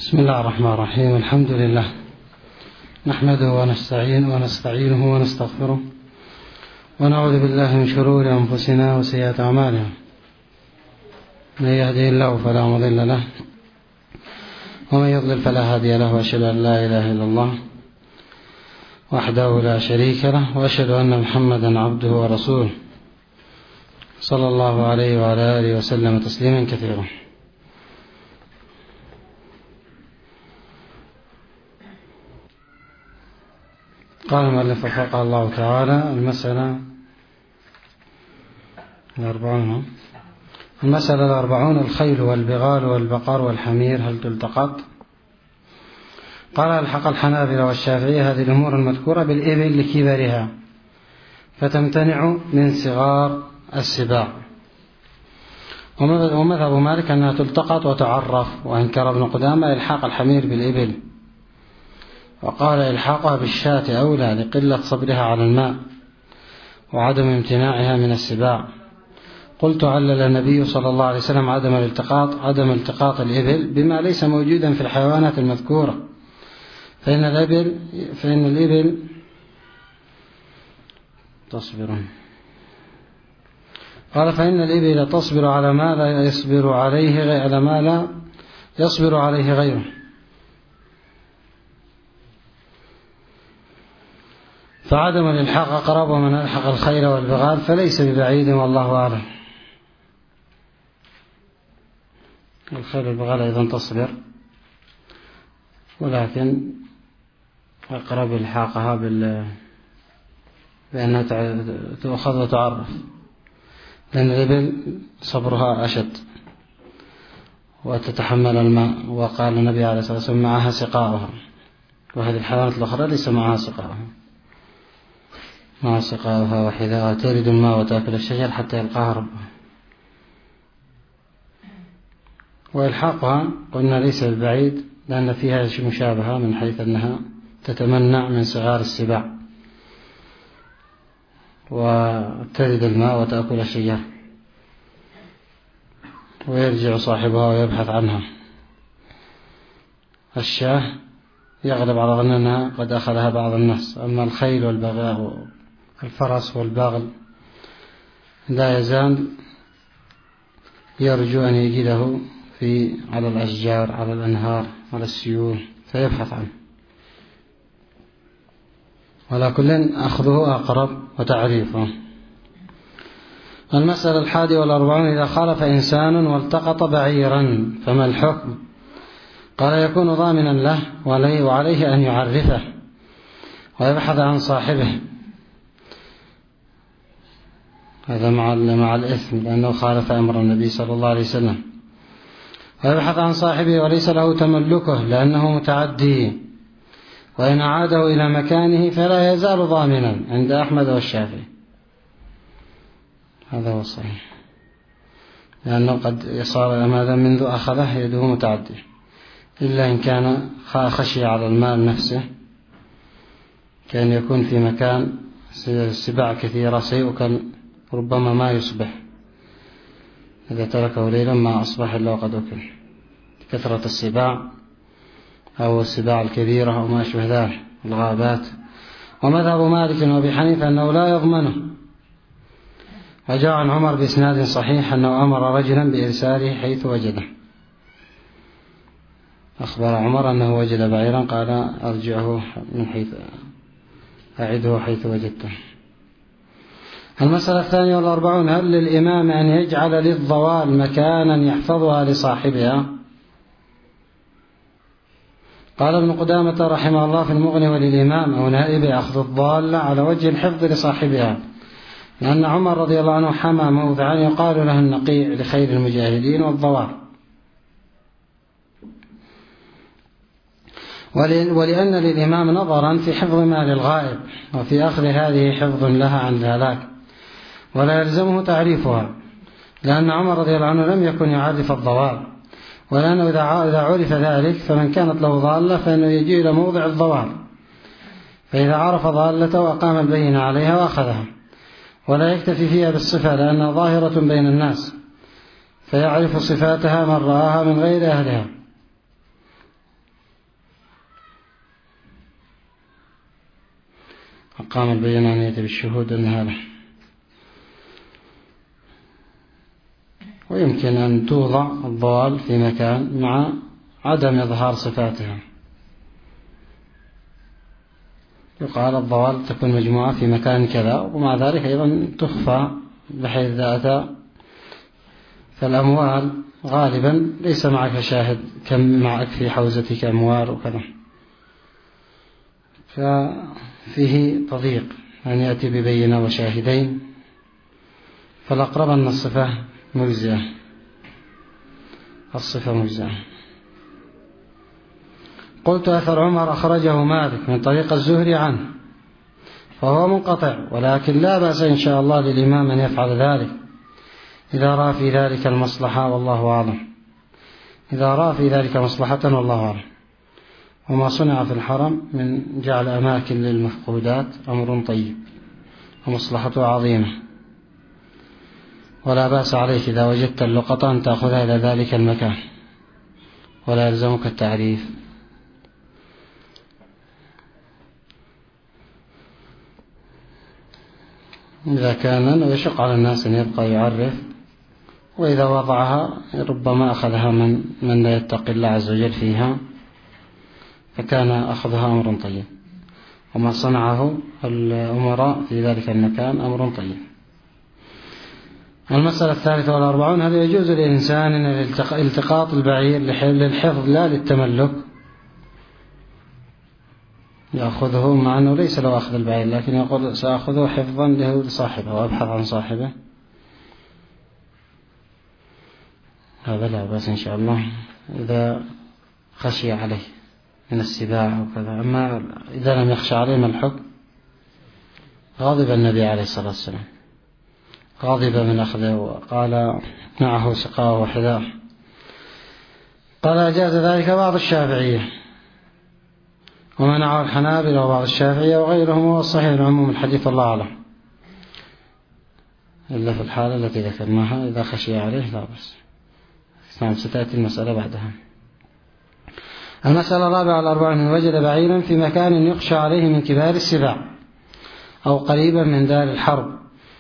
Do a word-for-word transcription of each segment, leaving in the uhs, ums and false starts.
بسم الله الرحمن الرحيم. الحمد لله نحمده ونستعين ونستعينه ونستغفره ونعوذ بالله من شرور أنفسنا وسيئات أعمالنا. من يهده الله فلا مضل له ومن يضلل فلا هادي له، وأشهد أن لا إله إلا الله وحده لا شريك له، وأشهد أن محمدا عبده ورسوله صلى الله عليه وعلى آله وسلم تسليما كثيرا. قال المؤلف رحمه الله تعالى: المسألة الأربعون المسألة الأربعون الخيل والبغال والبقر والحمير هل تلتقط؟ قال: الحق الحنابلة والشافعية هذه الأمور المذكورة بالإبل لكبرها فتمتنع من صغار السباع، ومذهب مالك أنها تلتقط وتعرف، وأنكر ابن قدامة إلحاق الحمير بالإبل، وقال إلحاقها بالشاة أولى لقلة صبرها على الماء وعدم امتناعها من السباع. قلت: علل النبي صلى الله عليه وسلم عدم الالتقاط عدم التقاط الإبل بما ليس موجودا في الحيوانات المذكورة، فإن الإبل فإن الإبل تصبر قال فإن الإبل تصبر على ما لا يصبر عليه على ما لا يصبر عليه غيره، فعدم الإلحاق أقرب، ومن ألحق الخيل والبغال فليس ببعيد، والله أعلم. الخيل والبغال أيضا تصبر، ولكن أقرب إلحاقها بال بأنها تؤخذ وتعرف، لأن الإبل صبرها أشد وتتحمل الماء، وقال النبي عليه الصلاة والسلام: معها سقاؤها، وهذه الحيوانات الأخرى ليس معها سقاؤها مع سقاؤها وحذاءها، ترد الماء وتأكل الشجر حتى يلقاها ربها. وإلحاقها قلنا ليس بالبعيد، لأن فيها مشابهة من حيث أنها تتمنع من صغار السباع وترد الماء وتأكل الشجر، ويرجع صاحبها ويبحث عنها. الشاه يغلب على ظن أنها قد أخذها بعض الناس، أما الخيل والبغال الفرس والبغل لا يزال يرجو أن يجده في على الأشجار، على الأنهار، على السيول، فيبحث عنه. ولا كل أخذه أقرب وتعريفه. المسألة الحادي والأربعون إذا خالف إنسان والتقط بعيرا فما الحكم؟ قال: يكون ضامنا له وعليه أن يعرفه ويبحث عن صاحبه، هذا مع مع الإثم لأنه خالف أمر النبي صلى الله عليه وسلم، ويبحث عن صاحبه وليس له تملكه لأنه متعدي، وإن عاده إلى مكانه فلا يزال ضامنا عند أحمد والشافعي. هذا هو الصحيح، لأنه قد صار ماذا منذ أخذه يده متعدي، إلا إن كان خشي على المال نفسه، كان يكون في مكان سباع كثيرة سيؤكل ربما ما يصبح، إذا تركه ليلا ما أصبح إلا وقد أكل، كثرة السباع أو السباع الكبيرة أو ما أشبه ذلك، الغابات. ومذهب مالك وأبي حنيفة أنه لا يضمنه، وجاء عن عمر بإسناد صحيح أنه أمر رجلا بإرساله حيث وجده، أخبر عمر أنه وجد بعيرا، قال: أرجعه من حيث أعده حيث وجدته. المسألة الثانية والأربعون هل للإمام أن يجعل للضوال مكانا يحفظها لصاحبها؟ قال ابن قدامة رحمه الله في المغني: وللإمام أو نائب أخذ الضالة على وجه الحفظ لصاحبها، لأن عمر رضي الله عنه حمى موضعا يقال له النقيع لخير المجاهدين والضوال، ولأن للإمام نظرا في حفظ مال الغائب وفي أخذ هذه حفظ لها عن الهلاك، ولا يلزمه تعريفها، لأن عمر رضي الله عنه لم يكن يعرف الضوال، ولأنه إذا عرف ذلك فمن كانت له ضالة فإنه يجي إلى موضع الضوال، فإذا عرف ضالته أقام البينة عليها وأخذها، ولا يكتفي فيها بالصفة لأنها ظاهرة بين الناس، فيعرف صفاتها من رآها من غير أهلها، أقام البينانية بالشهود أنها له. ويمكن أن توضع الضوال في مكان مع عدم إظهار صفاتها. يقال الضوال تكون مجموعة في مكان كذا، ومع ذلك أيضا تخفى بحيث إذا أتى فالأموال غالبا ليس معك شاهد كم معك في حوزتك أموال وكذا، ففيه تضييق أن يأتي ببينة وشاهدين، فالأقرب أن الصفة مجزئة، الصفة مجزئة. قلت أثر عمر أخرجه مالك من طريق الزهري عنه فهو منقطع، ولكن لا بأس إن شاء الله للإمام أن يفعل ذلك إذا رأى في ذلك المصلحة، والله أعلم. إذا رأى في ذلك مصلحة والله أعلم. وما صنع في الحرم من جعل أماكن للمفقودات أمر طيب ومصلحته عظيمة، ولا بأس عليك إذا وجدت اللقطة أن تأخذها إلى ذلك المكان، ولا يلزمك التعريف. إذا كان يشق على الناس أن يبقى يعرف، وإذا وضعها ربما أخذها من من لا يتقي الله عز وجل فيها، فكان أخذها أمر طيب. وما صنعه الأمراء في ذلك المكان أمر طيب. المسألة الثالثة والأربعون: هل يجوز للإنسان التقاط البعير للحفظ لا للتملك؟ يأخذه مع أنه ليس له أخذ البعير، لكن يقول سأخذه حفظا له لصاحبه وأبحث عن صاحبه، هذا لا بأس إن شاء الله إذا خشي عليه من السباع أو كذا. أما إذا لم يخشى عليه ما الحكم؟ غضب النبي عليه الصلاة والسلام، غضب من أخذه وقال معه سقاه وحذاه. قال أجاز ذلك بعض الشافعية ومنعه الحنابلة وبعض الشافعية وغيرهم، والصحيح العموم الحديث الله أعلم، إلا في الحالة التي ذكرناها إذا خشي عليه لا بأس. نعم، ستأتي المسألة بعدها. المسألة الرابعة والأربعون: من وجد بعيرا في مكان يخشى عليه من كبار السباع أو قريبا من دار الحرب.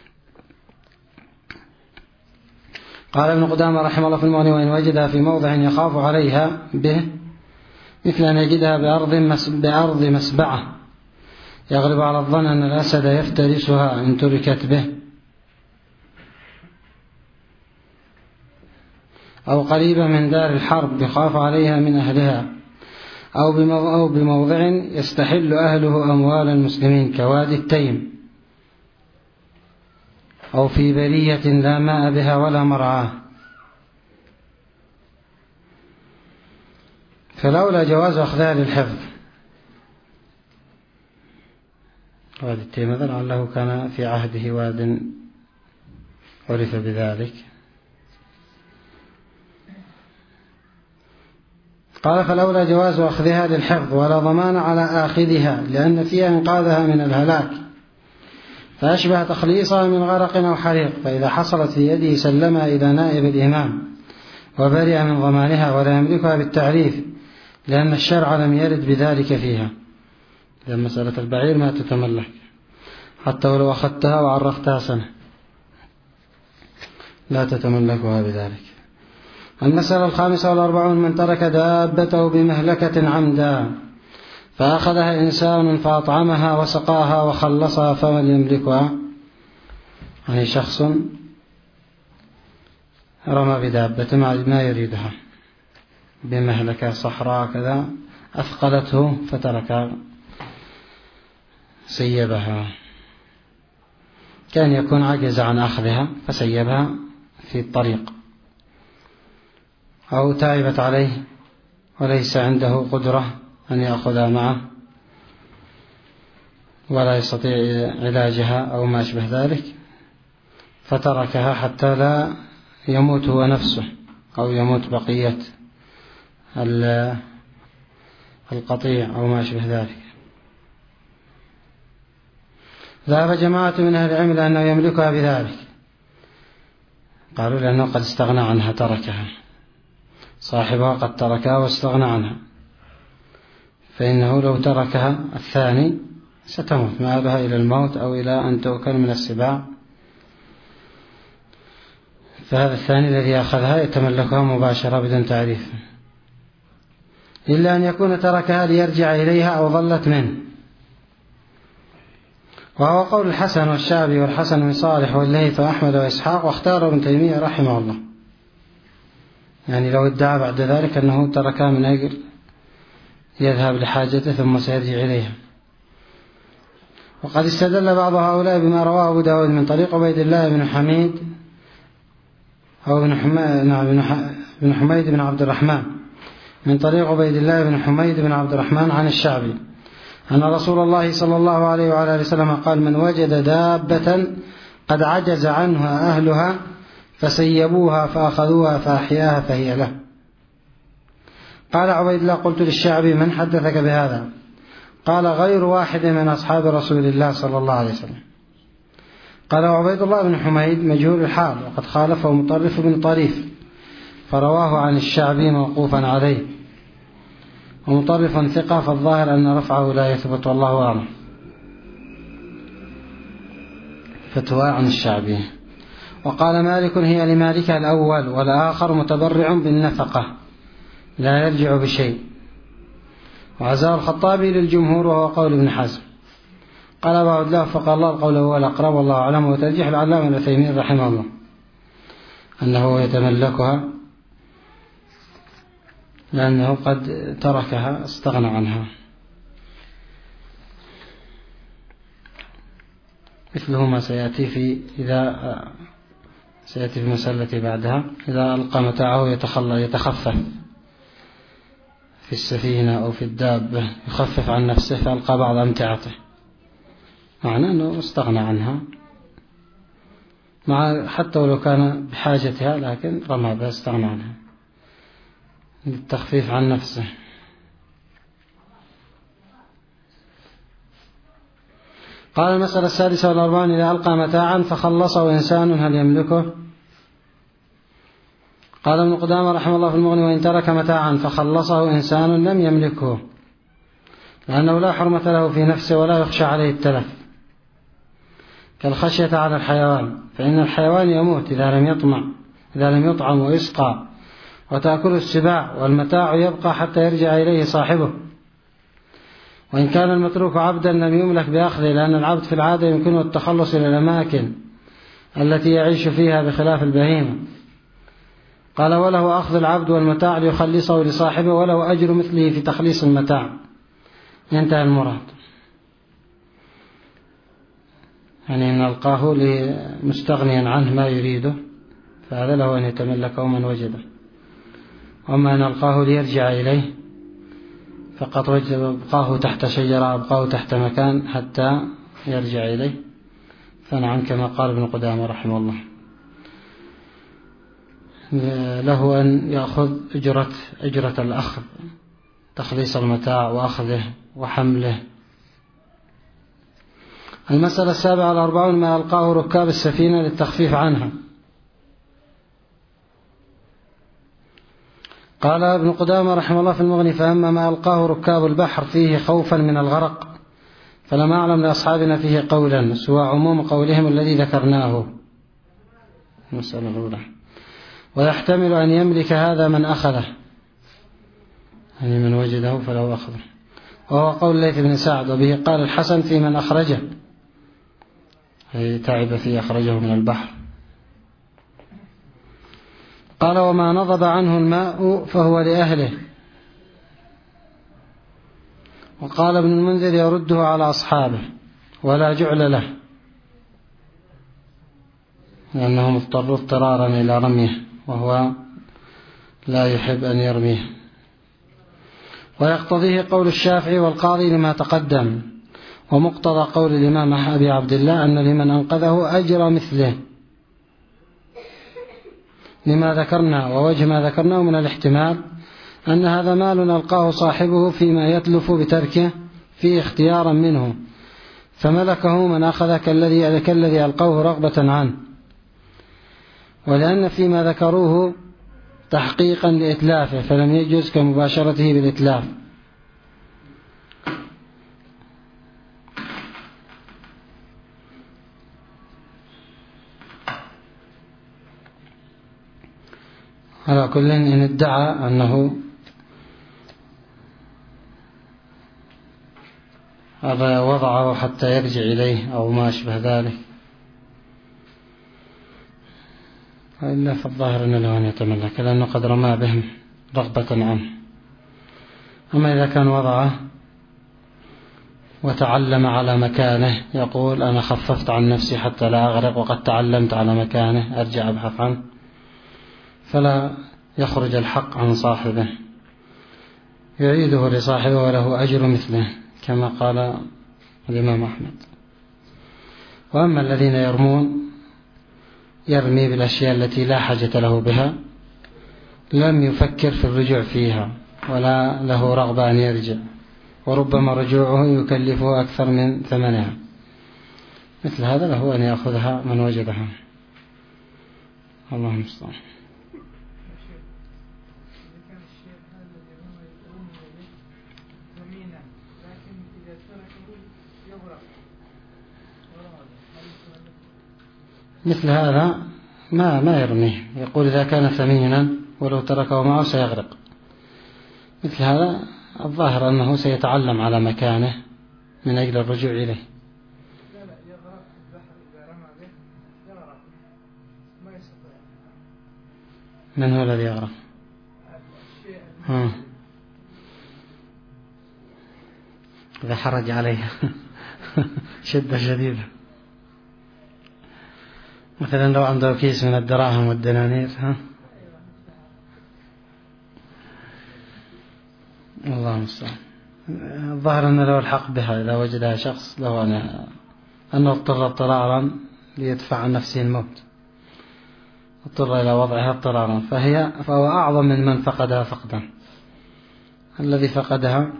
قال ابن قدامة رحمه الله في المغني: وإن وجدها في موضع يخاف عليها به، مثل أن يجدها بأرض, مس... بأرض مسبعة يغلب على الظن أن الأسد يفترسها إن تركت به، أو قريبا من دار الحرب يخاف عليها من أهلها، أو, بمو... أو بموضع يستحل أهله أموال المسلمين كوادي التيم، أو في برية لا ماء بها ولا مرعاه، فلولا جواز أخذها للحفظ. وادي التيم هذا لعله كان في عهده واد عرف بذلك. قال: فلولا جواز أخذها للحفظ ولا ضمان على آخذها، لأن فيها إنقاذها من الهلاك، فأشبه تخليصها من غرق أو حريق، فإذا حصلت في يده سلمها إلى نائب الإمام وبرئ من ضمانها ولا يملكها بالتعريف، لأن الشرع لم يرد بذلك فيها. إذا مسألة البعير ما تتملك حتى ولو أخذتها وعرفتها سنة لا تتملكها بذلك. المسألة الخامسة والأربعون: من ترك دابته بمهلكة عمدا فأخذها إنسان فأطعمها وسقاها وخلصها، فمن يملكها؟ يعني شخص رمى بدابة ما يريدها بمهلكة صحراء كذا، أثقلته فترك سيبها، كان يكون عجز عن أخذها فسيبها في الطريق، أو تعبت عليه وليس عنده قدرة أن يأخذها معه ولا يستطيع علاجها أو ما أشبه ذلك، فتركها حتى لا يموت هو نفسه أو يموت بقية القطيع أو ما أشبه ذلك. ذهب جماعة من أهل العلم لأنه يملكها بذلك، قالوا لأنه قد استغنى عنها تركها، صاحبها قد تركها واستغنى عنها، فإنه لو تركها الثاني ستموت، مآلها إلى الموت أو إلى أن تؤكل من السباع. فهذا الثاني الذي أخذها يتملكها مباشرة بدون تعريف، إلا أن يكون تركها ليرجع إليها أو ضلت منه، وهو قول الحسن والشعبي والحسن بن صالح والليث وأحمد وإسحاق، واختار ابن تيمية رحمه الله. يعني لو ادعى بعد ذلك أنه تركها من أجل يذهب لحاجته ثم سيرجع إليها. وقد استدل بعض هؤلاء بما رواه أبو داود من طريق عبيد الله بن حميد أو بن حميد بن عبد الرحمن من طريق عبيد الله بن حميد بن عبد الرحمن عن الشعبي أن رسول الله صلى الله عليه وعلى آله وسلم قال: من وجد دابة قد عجز عنها أهلها فسيبوها فأخذوها فأحياها فهي له. قال عبيد الله: قلت للشعبي: من حدثك بهذا؟ قال: غير واحد من أصحاب رسول الله صلى الله عليه وسلم. قال عبيد الله بن حميد مجهول الحال، وقد خالفه مطرف بن طريف فرواه عن الشعبي موقوفا عليه، ومطرف ثقة، فالظاهر أن رفعه لا يثبت، والله أعلم. فتوى عن الشعبي. وقال مالك: هي لمالك الأول، والآخر متبرع بالنفقة لا يرجع بشيء. وعزاه الخطابي للجمهور، وهو قول ابن حزم. قال أبو عبد الله: فقال الله القول هو الأقرب، والله أعلم. وترجيح العلامة ابن تيمية رحمه الله أنه يتملكها لأنه قد تركها، استغنى عنها، مثله ما سيأتي في إذا سيأتي في المسألة بعدها، إذا ألقى متاعه يتخلى يتخفف في السفينة أو في الدابة، يخفف عن نفسه فألقى بعض أمتعته، معنى أنه استغنى عنها، مع حتى ولو كان بحاجتها، لكن رمى بها، استغنى عنها للتخفيف عن نفسه. قال: المسألة السادسة والأربعون: إذا ألقى متاعا فخلصه إنسان هل يملكه؟ قال ابن قدامة رحمه الله في المغني: وإن ترك متاعا فخلصه إنسان لم يملكه، لأنه لا حرمة له في نفسه ولا يخشى عليه التلف، كالخشية على الحيوان، فإن الحيوان يموت إذا لم يطمع إذا لم يطعم ويسقى، وتأكل السباع، والمتاع يبقى حتى يرجع إليه صاحبه. وإن كان المتروك عبدا لم يملك بأخذه، لأن العبد في العادة يمكنه التخلص إلى الأماكن التي يعيش فيها بخلاف البهيمة. قال: وله أخذ العبد والمتاع ليخلصه لصاحبه، وله أجر مثله في تخليص المتاع. ينتهي المراد، يعني إن ألقاه مستغنيا عنه ما يريده، فهذا له أن يتملكه من وجده. وما أن ألقاه ليرجع إليه فقط وجد أبقاه تحت شجرة، أبقاه تحت مكان حتى يرجع إليه، فنعم كما قال ابن قدامة رحمه الله، له أن يأخذ أجرة أجرة الأخذ، تخليص المتاع وأخذه وحمله. المسألة السابعة والأربعون: ما ألقاه ركاب السفينة للتخفيف عنها. قال ابن قدامة رحمه الله في المغني: فأما ما ألقاه ركاب البحر فيه خوفا من الغرق فلم أعلم لأصحابنا فيه قولا سوى عموم قولهم الذي ذكرناه. المسألة الأولى. ويحتمل أن يملك هذا من أخذه، يعني من وجده فله أخذه، وهو قول الليث بن سعد، وبه قال الحسن في من أخرجه، أي تعب فيه أخرجه من البحر. قال: وما نضب عنه الماء فهو لأهله. وقال ابن المنذر: يرده على أصحابه ولا جعل له، لأنه مضطر اضطرارا إلى رميه، وهو لا يحب أن يرميه. ويقتضيه قول الشافعي والقاضي لما تقدم، ومقتضى قول الإمام أبي عبد الله أن لمن أنقذه أجر مثله لما ذكرنا. ووجه ما ذكرناه من الاحتمال أن هذا مال ألقاه صاحبه فيما يتلف بتركه فيه اختيارا منه، فملكه من أخذ كالذي كالذي ألقوه رغبة عنه، ولأن فيما ذكروه تحقيقا لإتلافه فلم يجوز كمباشرته بالإتلاف. على كل إن ادعى أنه هذا وضعه حتى يرجع إليه أو ما أشبه ذلك، وإلا فالظاهر أن له أن يتملك لأنه قد رمى بهم رغبة عنه. أما إذا كان وضعه وتعلم على مكانه، يقول أنا خففت عن نفسي حتى لا أغرق وقد تعلمت على مكانه، أرجع أبحث عنه، فلا يخرج الحق عن صاحبه، يعيده لصاحبه وله أجر مثله كما قال الإمام أحمد. وأما الذين يرمون يرمي بالأشياء التي لا حاجة له بها، لم يفكر في الرجوع فيها ولا له رغبة أن يرجع، وربما رجوعه يكلفه أكثر من ثمنها، مثل هذا له أن يأخذها من وجدها. اللهم المستعان. مثل هذا ما ما يرميه، يقول إذا كان ثمينا ولو تركه معه سيغرق. مثل هذا الظاهر أنه سيتعلم على مكانه من أجل الرجوع إليه. لا لا يغرق في البحر إذا رمى به يغرق ما يستطيع. من هو الذي يغرق؟ ها. إذا حرج عليه شدة شديدة، مثلا لو عنده كيس من الدراهم والدنانير، ها الله المستعان. الظاهر أن له الحق بها إذا وجدها شخص له أن أنه اضطر اضطرارا ليدفع عن نفسه الموت، اضطر إلى وضعها اضطرارا، فهي فهو أعظم من من فقدها فقدا. الذي فقدها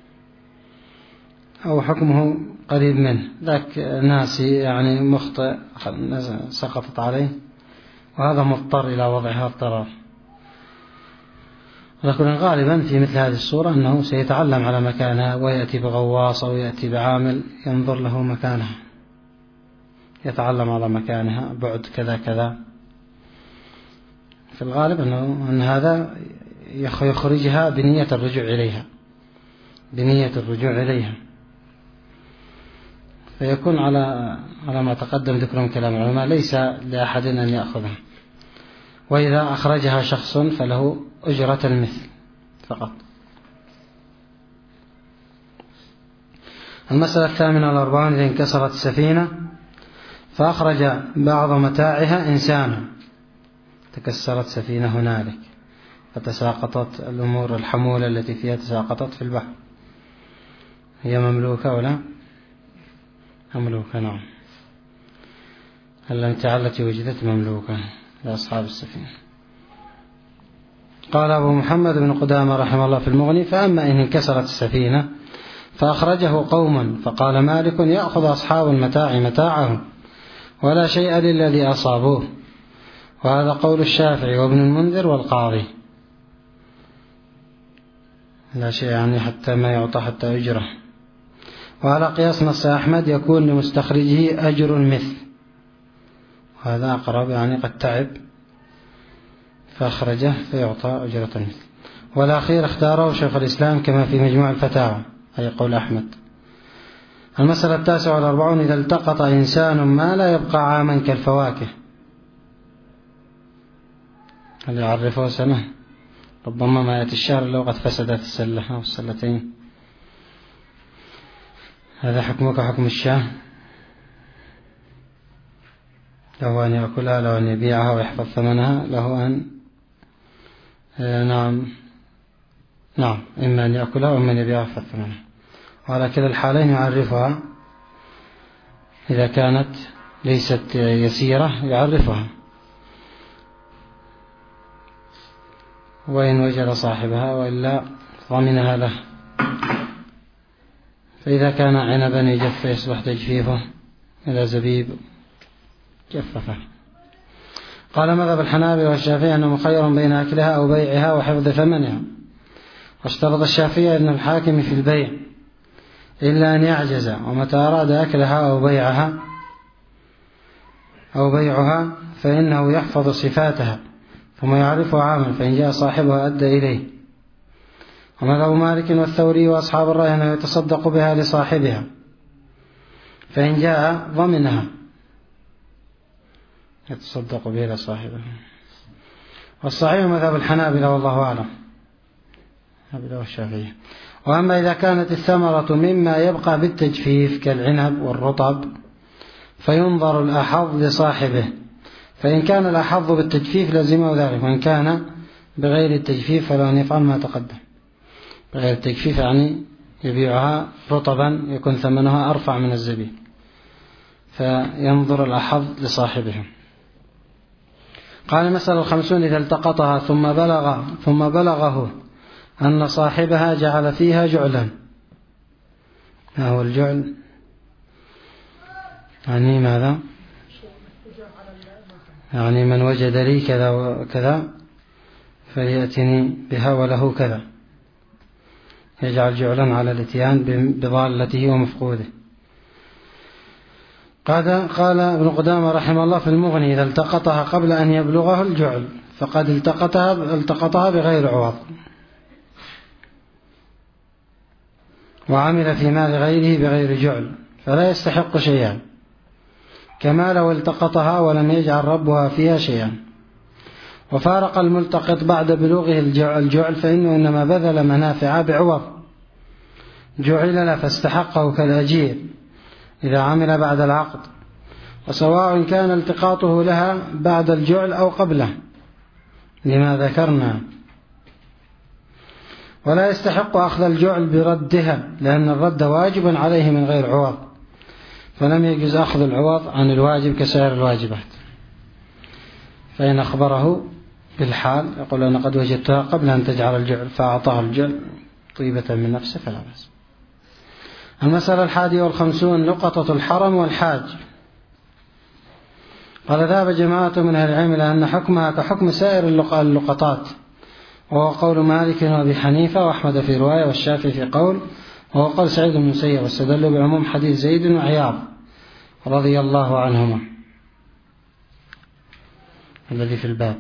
أو حكمه قريب منه، ذاك ناسي يعني مخطئ سقطت عليه، وهذا مضطر إلى وضعها اضطرار. لكن غالبا في مثل هذه الصورة أنه سيتعلم على مكانها، ويأتي بغواص أو يأتي بعامل ينظر له مكانها، يتعلم على مكانها بعد كذا كذا. في الغالب أنه أن هذا يخرجها بنية الرجوع إليها، بنية الرجوع إليها، فيكون على على ما تقدم ذكر من كلام العلماء، ليس لأحد أن يأخذها. وإذا أخرجها شخص فله أجرة المثل فقط. المسألة الثامنة والأربعون: إذا انكسرت السفينة فأخرج بعض متاعها إنسانا، تكسرت سفينة هنالك فتساقطت الأمور الحمولة التي فيها تساقطت في البحر، هي مملوكة ولا مملوكة؟ نعم، الأمتعة التي وجدت مملوكة لأصحاب السفينة. قال أبو محمد بن قدامة رحمه الله في المغني: فأما إن انكسرت السفينة فأخرجه قوما فقال مالك: يأخذ أصحاب المتاع متاعهم ولا شيء للذي أصابوه. وهذا قول الشافعي وابن المنذر والقاضي، لا شيء يعني حتى ما يعطى حتى أجره. وعلى قياس نص أحمد يكون لمستخرجه أجر المثل، وهذا أقرب، يعني قد تعب فأخرجه فيعطى أجرة المثل. والأخير اختاره شيخ الإسلام كما في مجموع الفتاوى، أي قول أحمد. المسألة التاسعة والأربعون: إذا التقط إنسان ما لا يبقى عاما كالفواكه، هل يعرفه سنة؟ ربما ما يأتي الشهر لو قد فسدت السلة أو السلتين. هذا حكمك حكم الشاه، له أن يأكلها، له أن يبيعها ويحفظ ثمنها، له أن نعم نعم إما أن يأكلها وإما أن يبيعها ويحفظ ثمنها. وعلى كلا الحالين يعرفها، إذا كانت ليست يسيرة يعرفها، وإن وجد صاحبها، وإلا ضمنها له. فإذا كان عنبا يجف يصبح تجفيفه إلى زبيب جففه. قال مذهب الحنابلة والشافعي أنه مخير بين أكلها أو بيعها وحفظ ثمنها. واشترط الشافعي أن الحاكم في البيع إلا أن يعجز، ومتى أراد أكلها أو بيعها أو بيعها فإنه يحفظ صفاتها، ثم يعرفه عاما، فإن جاء صاحبها أدى إليه. ومذهب مالك والثوري وأصحاب الرأي أنه يتصدق بها لصاحبها، فإن جاء ضمنها يتصدق بها لصاحبها. والصحيح مذهب الحنابلة والله أعلم، الحنابلة والشافعية. وأما إذا كانت الثمرة مما يبقى بالتجفيف كالعنب والرطب فينظر الأحظ لصاحبه، فإن كان الأحظ بالتجفيف لزمه ذلك، وإن كان بغير التجفيف فلو أن يفعل ما تقدم. بغير التجفيف يعني يبيعها رطبا يكون ثمنها أرفع من الزبيب، فينظر الأحظ لصاحبه. قال المسألة الخمسون: إذا التقطها ثم بلغ ثم بلغه أن صاحبها جعل فيها جعلا. ما هو الجعل؟ يعني ماذا؟ يعني من وجد لي كذا وكذا فليأتني بها وله كذا، يجعل جعلا على الاتيان بضالته ومفقوده. قال قال ابن قدامة رحمه الله في المغني: إذا التقطها قبل أن يبلغه الجعل فقد التقطها التقطها بغير عوض، وعمل في مال غيره بغير جعل، فلا يستحق شيئا، كما لو التقطها ولم يجعل ربها فيها شيئا. وفارق الملتقط بعد بلوغه الجعل فإنه إنما بذل منافع بعوض جعل له، فاستحقه كالأجير إذا عمل بعد العقد، وسواء كان التقاطه لها بعد الجعل أو قبله لما ذكرنا. ولا يستحق أخذ الجعل بردها، لأن الرد واجب عليه من غير عوض، فلم يجوز أخذ العوض عن الواجب كسائر الواجبات. فإن أخبره بالحال يقول: أنا قد وجدتها قبل أن تجعل الجعل، فأعطاه الجعل طيبة من نفسه فلا بأس. المسألة الحادية والخمسون: لقطة الحرم والحاج. قال: ذهب جماعة من أهل العلم إلى أن حكمها كحكم سائر اللقطات، وهو قول مالك وأبي حنيفة وأحمد في رواية، والشافعي في قول، وهو قول سعيد بن المسيب، واستدلوا بعموم حديث زيد وعياض رضي الله عنهما الذي في الباب.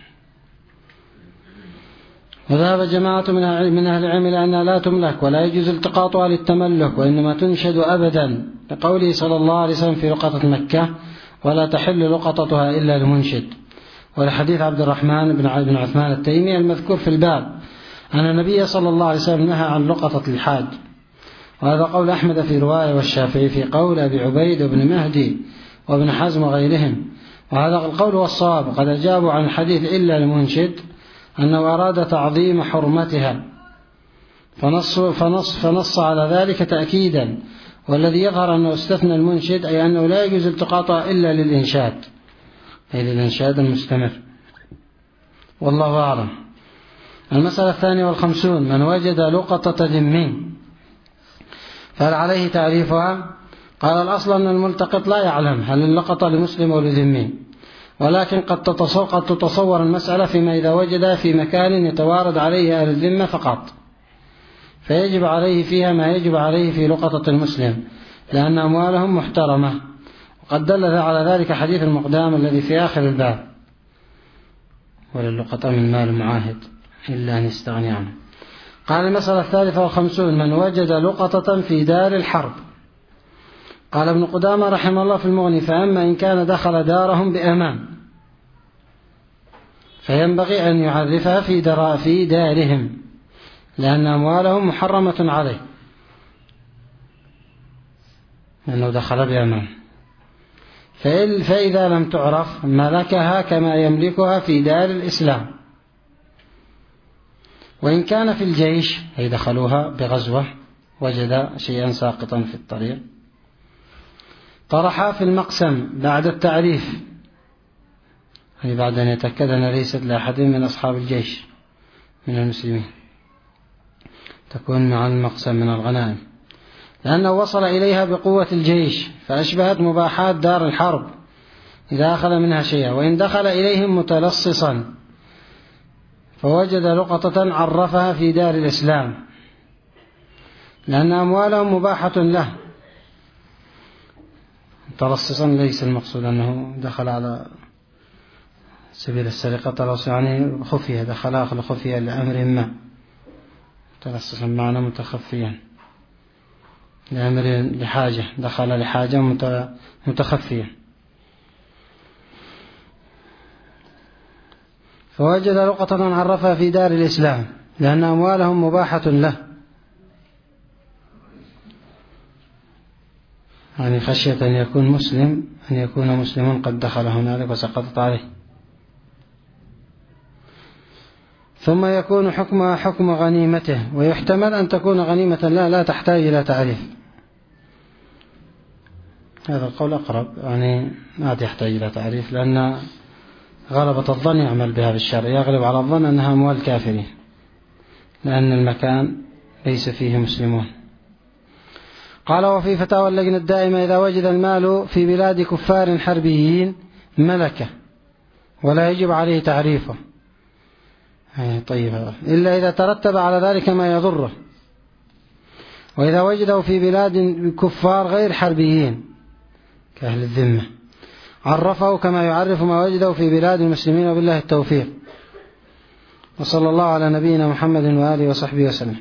وذهب جماعة من أهل العلم إلى أنها لا تملك ولا يجوز التقاطها للتملك، وإنما تنشد أبدا، لقوله صلى الله عليه وسلم في لقطة مكة: ولا تحل لقطتها إلا لمنشد. ولحديث عبد الرحمن بن عثمان التيمي المذكور في الباب أن النبي صلى الله عليه وسلم نهى عن لقطة الحاج. وهذا قول أحمد في رواية، والشافعي في قول، أبي عبيد وابن مهدي وابن حزم وغيرهم. وهذا القول والصواب. قد أجابوا عن الحديث إلا لمنشد أنه أراد تعظيم حرمتها، فنص, فنص, فنص على ذلك تأكيدا. والذي يظهر أنه استثنى المنشد، أي أنه لا يجوز التقاطها إلا للإنشاد، أي للإنشاد المستمر، والله أعلم. المسألة الثانية والخمسون: من وجد لقطة ذمي فهل عليه تعريفها؟ قال: الأصل أن الملتقط لا يعلم هل اللقطة لمسلم أو لذمي، ولكن قد تتصور المسألة فيما إذا وجد في مكان يتوارد عليه أهل الذمة فقط، فيجب عليه فيها ما يجب عليه في لقطة المسلم، لأن أموالهم محترمة. وقد دل على ذلك حديث المقدام الذي في آخر الباب: وللقطة من مال معاهد إلا أن يستغني عنه. قال: المسألة الثالثة والخمسون: من وجد لقطة في دار الحرب. قال ابن قدامة رحمه الله في المغني: فأما إن كان دخل دارهم بأمان فينبغي أن يعرفها في, في دارهم، لأن أموالهم محرمة عليه، لأنه دخل بأمان. فإذا لم تعرف ملكها كما يملكها في دار الإسلام. وإن كان في الجيش، أي دخلوها بغزوة، وجد شيئا ساقطا في الطريق، طرحها في المقسم بعد التعريف، أي بعد أن يتأكد أن ليست لأحد من أصحاب الجيش من المسلمين، تكون مع المقسم من الغنائم، لأنه وصل إليها بقوة الجيش، فأشبهت مباحات دار الحرب إذا أخذ منها شيئا. وإن دخل إليهم متلصصا فوجد لقطة عرفها في دار الإسلام، لأن أموالهم مباحة له. متلصصا ليس المقصود أنه دخل على سبيل السرقة تلص يعني خفية، دخل آخر خفية لأمر ما، تلصص معنى متخفيا لأمر لحاجة، دخل لحاجة متخفية. فوجد لقطة عرفها في دار الإسلام لأن أموالهم مباحة له، يعني خشية أن يكون مسلم أن يكون مسلم قد دخل هنالك وسقطت عليه. ثم يكون حكمها حكم غنيمته، ويحتمل أن تكون غنيمة لا لا تحتاج إلى تعريف. هذا القول أقرب، يعني ما تحتاج إلى تعريف، لأن غلبة الظن يعمل بها بالشرع، يغلب على الظن أنها أموال كافرين لأن المكان ليس فيه مسلمون. قال: وفي فتاوى اللجنة الدائمة: إذا وجد المال في بلاد كفار حربيين ملكه ولا يجب عليه تعريفه. طيب، هذا إلا إذا ترتب على ذلك ما يضره. وإذا وجده في بلاد كفار غير حربيين كأهل الذمة عرفه كما يعرف ما وجده في بلاد المسلمين، وبالله التوفيق. وصلى الله على نبينا محمد وآله وصحبه وسلم.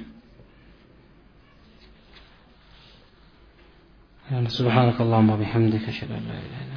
سبحانك اللهم وبحمدك، أشهد أن لا إله إلا أنت.